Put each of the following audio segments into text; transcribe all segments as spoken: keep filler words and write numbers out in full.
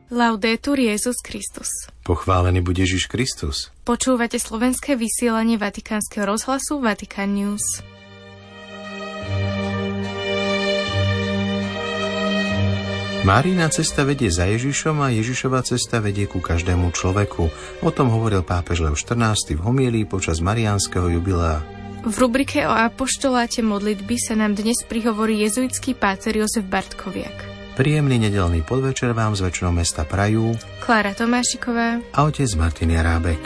Laudetur Jesus Christus. Pochválený buď Ježiš Kristus. Počúvate slovenské vysielanie Vatikánskeho rozhlasu Vatican News. Máriina cesta vedie za Ježišom a Ježišova cesta vedie ku každému človeku. O tom hovoril pápež Lev štrnásty v homílii počas mariánskeho jubilea. V rubrike o apoštoláte modlitby sa nám dnes prihovorí jezuitský páter Jozef Bartkoviak. Príjemný nedeľný podvečer vám z väčšného mesta prajú Klára Tomášiková a otec Martin Jarábek.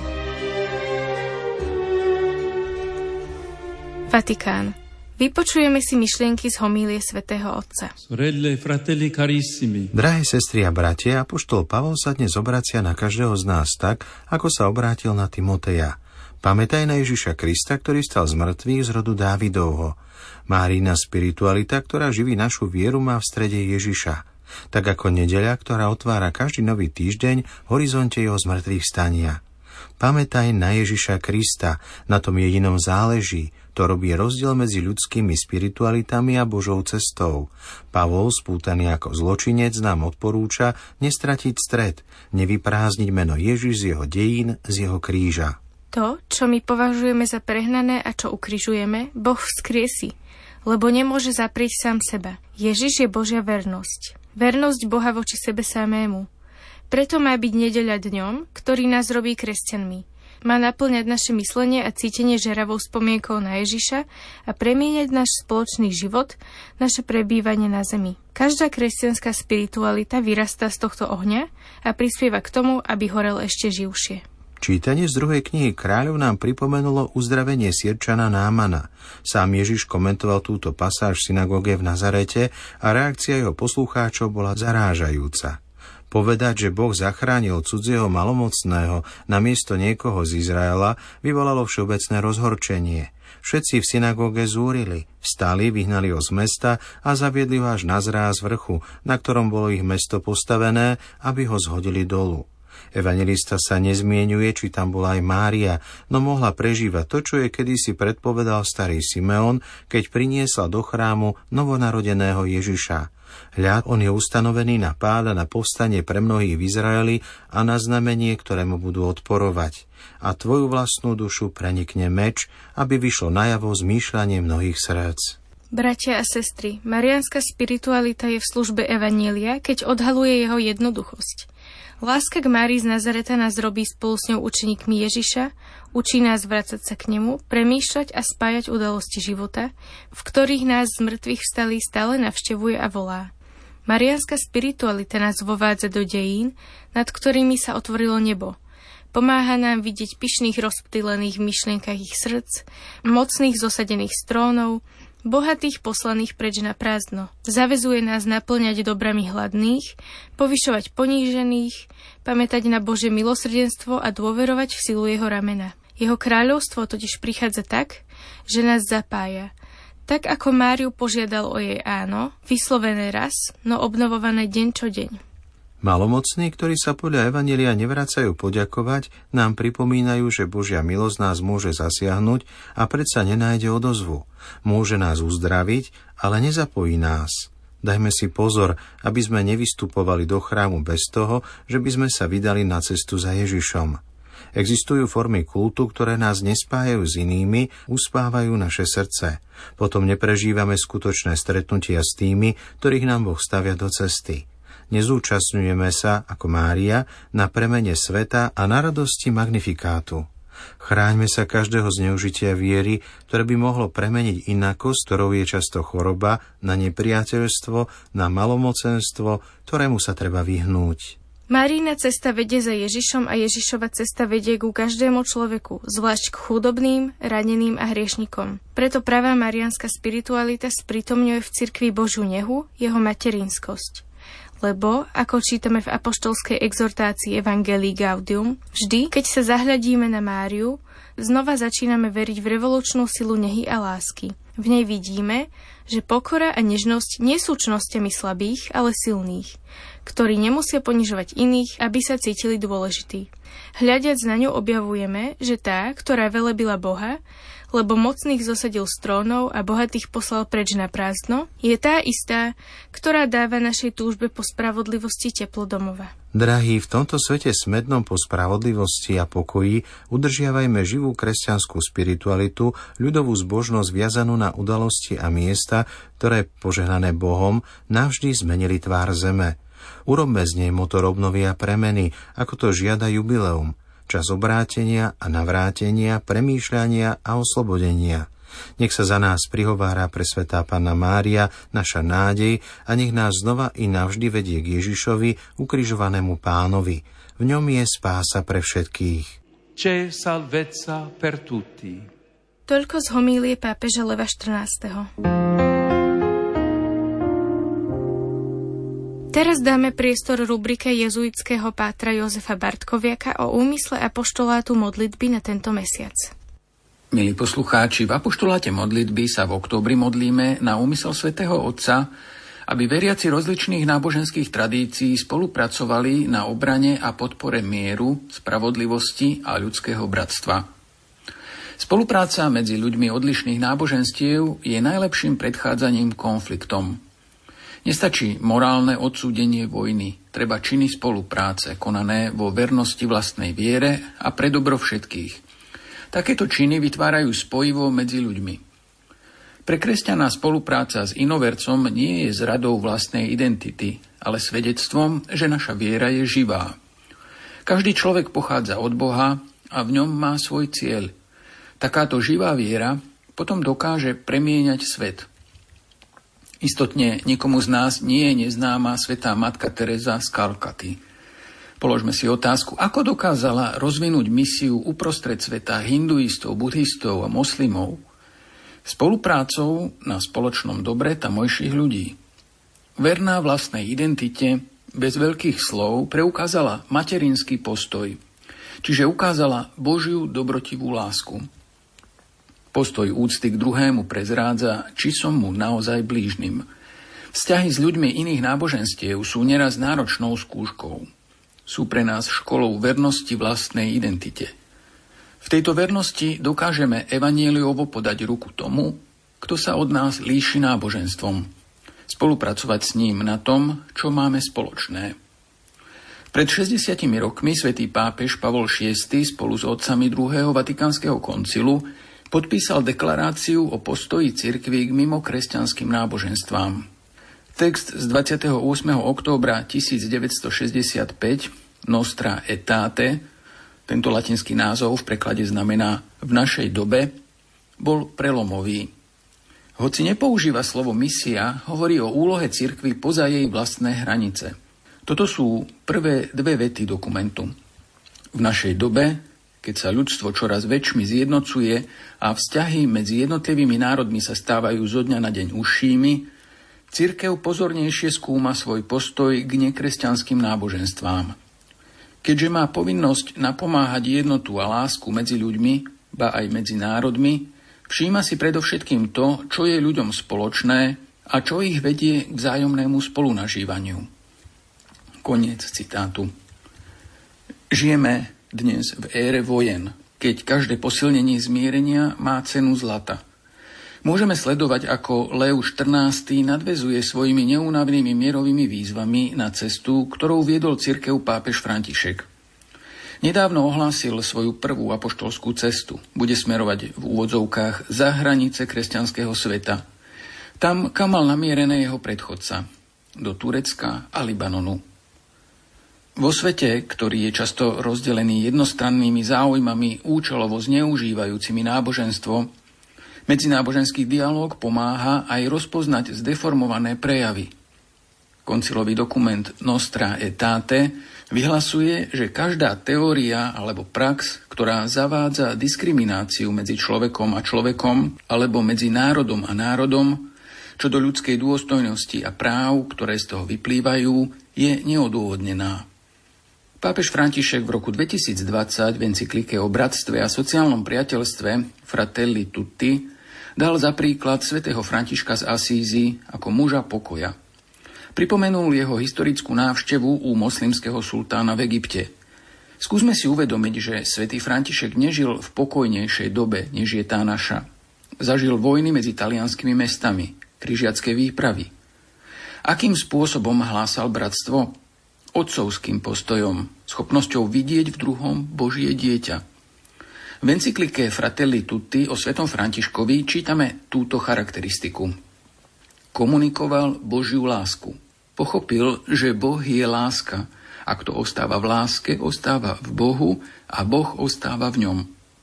Vatikán. Vypočujeme si myšlienky z homílie svätého Otca. Sorelle, fratelli carissimi. Drahé sestry a bratia, apoštol Pavol sa dnes obracia na každého z nás tak, ako sa obrátil na Timoteja. Pamätaj na Ježiša Krista, ktorý stal z mŕtvych z rodu Dávidovho. Máriina spiritualita, ktorá živí našu vieru, má v strede Ježiša. Tak ako nedeľa, ktorá otvára každý nový týždeň v horizonte jeho zmrtvých stania. Pamätaj na Ježiša Krista, na tom jedinom záleží. To robí rozdiel medzi ľudskými spiritualitami a Božou cestou. Pavol, spútaný ako zločinec, nám odporúča nestratiť stred, nevyprázdniť meno Ježiš z jeho dejín, z jeho kríža. To, čo my považujeme za prehnané a čo ukrižujeme, Boh vzkriesí, lebo nemôže zaprieť sám seba. Ježiš je Božia vernosť. Vernosť Boha voči sebe samému. Preto má byť nedeľa dňom, ktorý nás robí kresťanmi. Má naplňať naše myslenie a cítenie žeravou spomienkou na Ježiša a premieňať náš spoločný život, naše prebývanie na zemi. Každá kresťanská spiritualita vyrastá z tohto ohňa a prispieva k tomu, aby horel ešte živšie. Čítanie z druhej knihy Kráľov nám pripomenulo uzdravenie Sýrčana Námana. Sám Ježiš komentoval túto pasáž v synagóge v Nazarete a reakcia jeho poslucháčov bola zarážajúca. Povedať, že Boh zachránil cudzieho malomocného namiesto niekoho z Izraela, vyvolalo všeobecné rozhorčenie. Všetci v synagóge zúrili, vstali, vyhnali ho z mesta a zaviedli ho až na zráz vrchu, na ktorom bolo ich mesto postavené, aby ho zhodili dolu. Evanjelista sa nezmienuje, či tam bola aj Mária, no mohla prežívať to, čo jej kedysi predpovedal starý Simeon, keď priniesla do chrámu novonarodeného Ježiša. Hľa, on je ustanovený na pád a na povstanie pre mnohých v Izraeli a na znamenie, ktorému budú odporovať. A tvoju vlastnú dušu prenikne meč, aby vyšlo najavo zmýšľanie mnohých srdc. Bratia a sestry, mariánska spiritualita je v službe Evanjelia, keď odhaluje jeho jednoduchosť. Láska k Márii z Nazareta nás robí spolu s ňou učeníkmi Ježiša, učí nás vracať sa k nemu, premýšľať a spájať udalosti života, v ktorých nás z mŕtvych vstalí stále navštevuje a volá. Mariánska spiritualita nás vovádza do dejín, nad ktorými sa otvorilo nebo. Pomáha nám vidieť pyšných rozptýlených v myšlienkach ich srdc, mocných zosadených strónov, bohatých poslaných preč na prázdno. Zavezuje nás naplňať dobrami hladných, povyšovať ponížených, pamätať na Božie milosrdenstvo a dôverovať v silu jeho ramena. Jeho kráľovstvo totiž prichádza tak, že nás zapája. Tak ako Máriu požiadal o jej áno, vyslovené raz, no obnovované deň čo deň. Malomocní, ktorí sa podľa Evanjelia nevracajú poďakovať, nám pripomínajú, že Božia milosť nás môže zasiahnuť a predsa nenájde odozvu. Môže nás uzdraviť, ale nezapojí nás. Dajme si pozor, aby sme nevystupovali do chrámu bez toho, že by sme sa vydali na cestu za Ježišom. Existujú formy kultu, ktoré nás nespájajú s inými, uspávajú naše srdce. Potom neprežívame skutočné stretnutia s tými, ktorých nám Boh stavia do cesty. Nezúčastňujeme sa, ako Mária, na premene sveta a na radosti magnifikátu. Chráňme sa každého zneužitia viery, ktoré by mohlo premeniť inakosť, ktorou je často choroba, na nepriateľstvo, na malomocenstvo, ktorému sa treba vyhnúť. Máriina cesta vedie za Ježišom a Ježišova cesta vedie ku každému človeku, zvlášť k chudobným, raneným a hriešnikom. Preto pravá mariánska spiritualita sprítomňuje v cirkvi Božiu nehu, jeho materinskosť. Lebo, ako čítame v apoštolskej exhortácii Evangelii Gaudium, vždy, keď sa zahľadíme na Máriu, znova začíname veriť v revolučnú silu nehy a lásky. V nej vidíme, že pokora a nežnosť nie sú čnosťami slabých, ale silných, ktorí nemusia ponižovať iných, aby sa cítili dôležití. Hľadiac na ňu objavujeme, že tá, ktorá velebila Boha, lebo mocných zosadil z trónov a bohatých poslal preč na prázdno, je tá istá, ktorá dáva našej túžbe po spravodlivosti teplo domova. Drahí, v tomto svete smednom po spravodlivosti a pokoji udržiavajme živú kresťanskú spiritualitu, ľudovú zbožnosť viazanú na udalosti a miesta, ktoré, požehnané Bohom, navždy zmenili tvár zeme. Urobme z nej motor obnovy a premeny, ako to žiada jubileum, čas obrátenia a navrátenia, premýšľania a oslobodenia. Nech sa za nás prihovára presvätá Panna Mária, naša nádej, a nech nás znova i navždy vedie k Ježišovi, ukrižovanému Pánovi. V ňom je spása pre všetkých. C'è salvezza per tutti. Toľko z homílie pápeža Leva štrnásteho. Teraz dáme priestor rubrike jezuitského pátra Jozefa Bartkoviaka o úmysle apoštolátu modlitby na tento mesiac. Milí poslucháči, v apoštoláte modlitby sa v októbri modlíme na úmysel svätého Otca, aby veriaci rozličných náboženských tradícií spolupracovali na obrane a podpore mieru, spravodlivosti a ľudského bratstva. Spolupráca medzi ľuďmi odlišných náboženstiev je najlepším predchádzaním konfliktom. Nestačí morálne odsúdenie vojny, treba činy spolupráce, konané vo vernosti vlastnej viere a pre dobro všetkých. Takéto činy vytvárajú spojivo medzi ľuďmi. Pre kresťana spolupráca s inovercom nie je zradou vlastnej identity, ale svedectvom, že naša viera je živá. Každý človek pochádza od Boha a v ňom má svoj cieľ. Takáto živá viera potom dokáže premieňať svet. Istotne nikomu z nás nie je neznáma svätá matka Teresa z Kalkaty. Položme si otázku, ako dokázala rozvinúť misiu uprostred sveta hinduistov, buddhistov a moslimov spoluprácou na spoločnom dobre tamojších ľudí. Verná vlastnej identite, bez veľkých slov, preukázala materinský postoj, čiže ukázala Božiu dobrotivú lásku. Postoj úcty k druhému prezrádza, či som mu naozaj blížnym. Vzťahy s ľuďmi iných náboženstiev sú neraz náročnou skúškou. Sú pre nás školou vernosti vlastnej identite. V tejto vernosti dokážeme evanjeliovo podať ruku tomu, kto sa od nás líši náboženstvom. Spolupracovať s ním na tom, čo máme spoločné. Pred šesťdesiatimi rokmi svätý pápež Pavol šiesty spolu s otcami druhého Vatikánskeho koncilu podpísal deklaráciu o postoji cirkvi k mimokresťanským náboženstvám. Text z dvadsiateho ôsmeho októbra tisícdeväťstošesťdesiatpäť Nostra Aetate, tento latinský názov v preklade znamená v našej dobe, bol prelomový. Hoci nepoužíva slovo misia, hovorí o úlohe cirkvi poza jej vlastné hranice. Toto sú prvé dve vety dokumentu. V našej dobe, keď sa ľudstvo čoraz väčšmi zjednocuje a vzťahy medzi jednotlivými národmi sa stávajú zo dňa na deň užšími, cirkev pozornejšie skúma svoj postoj k nekresťanským náboženstvám. Keďže má povinnosť napomáhať jednotu a lásku medzi ľuďmi, ba aj medzi národmi, všíma si predovšetkým to, čo je ľuďom spoločné a čo ich vedie k vzájomnému spolunažívaniu. Koniec citátu. Žijeme dnes v ére vojen, keď každé posilnenie zmierenia má cenu zlata. Môžeme sledovať, ako Leo štrnásty nadväzuje svojimi neúnavnými mierovými výzvami na cestu, ktorou viedol cirkev pápež František. Nedávno ohlásil svoju prvú apoštolskú cestu. Bude smerovať v úvodzovkách za hranice kresťanského sveta. Tam, kam mal namierené jeho predchodca. Do Turecka a Libanonu. Vo svete, ktorý je často rozdelený jednostrannými záujmami účelovo zneužívajúcimi náboženstvo, medzináboženský dialóg pomáha aj rozpoznať zdeformované prejavy. Koncilový dokument Nostra Aetate vyhlasuje, že každá teória alebo prax, ktorá zavádza diskrimináciu medzi človekom a človekom alebo medzi národom a národom, čo do ľudskej dôstojnosti a práv, ktoré z toho vyplývajú, je neodôvodnená. Pápež František v roku dvetisícdvadsať v encyklike o bratstve a sociálnom priateľstve Fratelli Tutti dal za príklad svätého Františka z Asízy ako muža pokoja. Pripomenul jeho historickú návštevu u moslimského sultána v Egypte. Skúsme si uvedomiť, že svätý František nežil v pokojnejšej dobe, než je tá naša. Zažil vojny medzi talianskými mestami, križiacké výpravy. Akým spôsobom hlásal bratstvo? Otcovským postojom, schopnosťou vidieť v druhom Božie dieťa. V encyklike Fratelli Tutti o svätom Františkovi čítame túto charakteristiku. Komunikoval Božiu lásku. Pochopil, že Boh je láska. A kto ostáva v láske, ostáva v Bohu a Boh ostáva v ňom.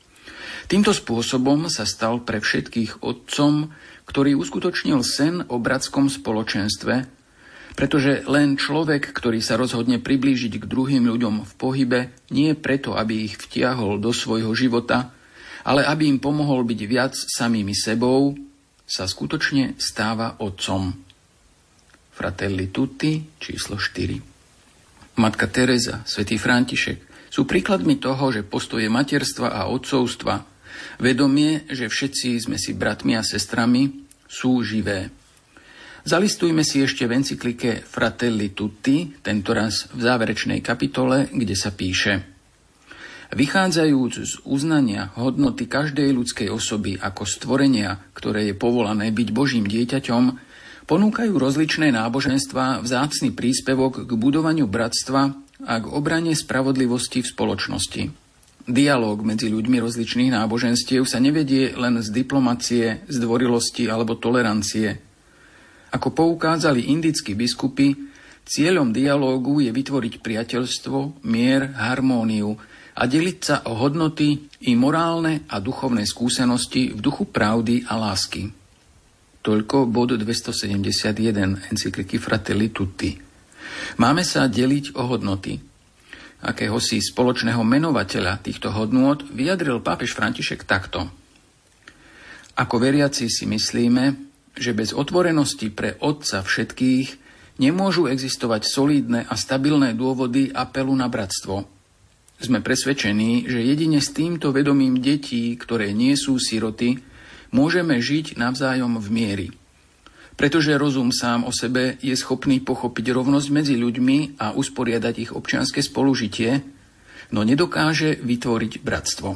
Týmto spôsobom sa stal pre všetkých otcom, ktorý uskutočnil sen o bratskom spoločenstve, pretože len človek, ktorý sa rozhodne priblížiť k druhým ľuďom v pohybe, nie preto, aby ich vtiahol do svojho života, ale aby im pomohol byť viac samými sebou, sa skutočne stáva otcom. Fratelli Tutti, číslo štyri. Matka Teresa, svätý František sú príkladmi toho, že postoje materstva a otcovstva, vedomie, že všetci sme si bratmi a sestrami, sú živé. Zalistujme si ešte v encyklike Fratelli Tutti, tentoraz v záverečnej kapitole, kde sa píše: Vychádzajúc z uznania hodnoty každej ľudskej osoby ako stvorenia, ktoré je povolané byť Božím dieťaťom, ponúkajú rozličné náboženstvá vzácny príspevok k budovaniu bratstva a k obrane spravodlivosti v spoločnosti. Dialóg medzi ľuďmi rozličných náboženstiev sa nevedie len z diplomacie, zdvorilosti alebo tolerancie. Ako poukázali indickí biskupy, cieľom dialógu je vytvoriť priateľstvo, mier, harmóniu a deliť sa o hodnoty i morálne a duchovné skúsenosti v duchu pravdy a lásky. Toľko bod dvestosedemdesiatjeden encykliky Fratelli Tutti. Máme sa deliť o hodnoty. Akéhosi spoločného menovateľa týchto hodnôt vyjadril pápež František takto. Ako veriaci si myslíme, že bez otvorenosti pre Otca všetkých nemôžu existovať solídne a stabilné dôvody apelu na bratstvo. Sme presvedčení, že jedine s týmto vedomím detí, ktoré nie sú siroty, môžeme žiť navzájom v miery. Pretože rozum sám o sebe je schopný pochopiť rovnosť medzi ľuďmi a usporiadať ich občianske spolužitie, no nedokáže vytvoriť bratstvo.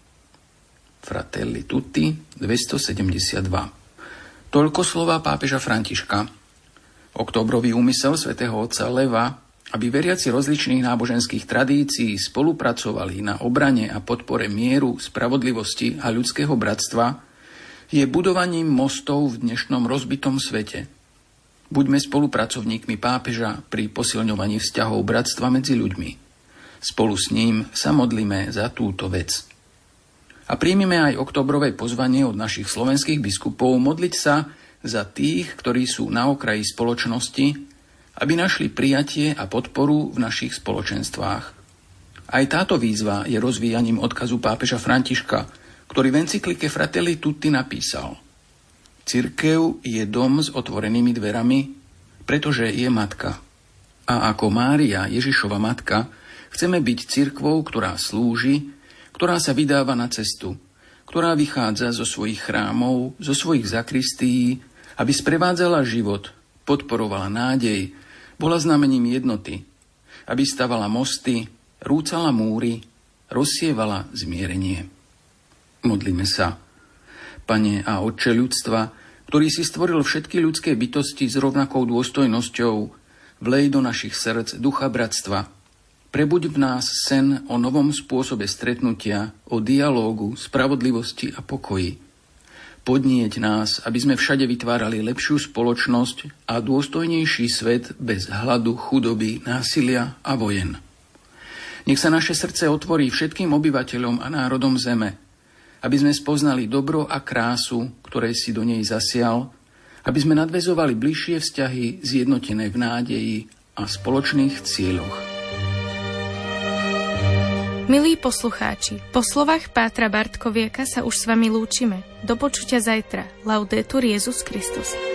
Fratelli Tutti dvestosedemdesiatdva. Toľko slova pápeža Františka. Októbrový úmysel svätého otca Leva, aby veriaci rozličných náboženských tradícií spolupracovali na obrane a podpore mieru, spravodlivosti a ľudského bratstva, je budovaním mostov v dnešnom rozbitom svete. Buďme spolupracovníkmi pápeža pri posilňovaní vzťahov bratstva medzi ľuďmi. Spolu s ním sa modlíme za túto vec. A príjmime aj októbrové pozvanie od našich slovenských biskupov modliť sa za tých, ktorí sú na okraji spoločnosti, aby našli prijatie a podporu v našich spoločenstvách. Aj táto výzva je rozvíjaním odkazu pápeža Františka, ktorý v encyklike Fratelli Tutti napísal: Cirkev je dom s otvorenými dverami, pretože je matka. A ako Mária, Ježišova matka, chceme byť cirkvou, ktorá slúži, ktorá sa vydáva na cestu, ktorá vychádza zo svojich chrámov, zo svojich zakristií, aby sprevádzala život, podporovala nádej, bola znamením jednoty, aby stavala mosty, rúcala múry, rozsievala zmierenie. Modlíme sa. Pane a Otče ľudstva, ktorý si stvoril všetky ľudské bytosti s rovnakou dôstojnosťou, vlej do našich srdc ducha bratstva. Prebuď v nás sen o novom spôsobe stretnutia, o dialógu, spravodlivosti a pokoji. Podnieť nás, aby sme všade vytvárali lepšiu spoločnosť a dôstojnejší svet bez hladu, chudoby, násilia a vojen. Nech sa naše srdce otvorí všetkým obyvateľom a národom zeme, aby sme spoznali dobro a krásu, ktoré si do nej zasial, aby sme nadväzovali bližšie vzťahy zjednotené v nádeji a spoločných cieľoch. Milí poslucháči, po slovách Pátra Bartkoviaka sa už s vami lúčime. Do počutia zajtra. Laudetur Jesus Christus.